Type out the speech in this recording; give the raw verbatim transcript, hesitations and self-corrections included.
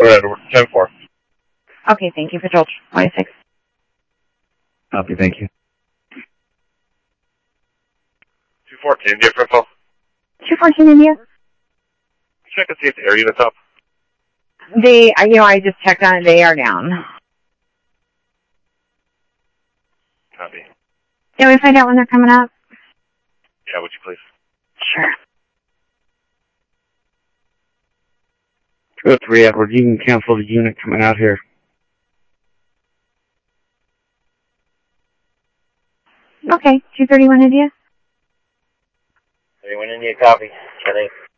Or Edward, ten four. Okay, thank you, Patrol twenty-six. Copy, thank you. two fourteen, India for info. two fourteen India? Check and see if the air unit's up. They, you know, I just checked on it. They are down. Copy. Can we find out when they're coming up? Yeah, would you please? Sure. two oh three, Edward, you can cancel the unit coming out here. Okay, two thirty-one India? thirty-one India, copy. ten eight.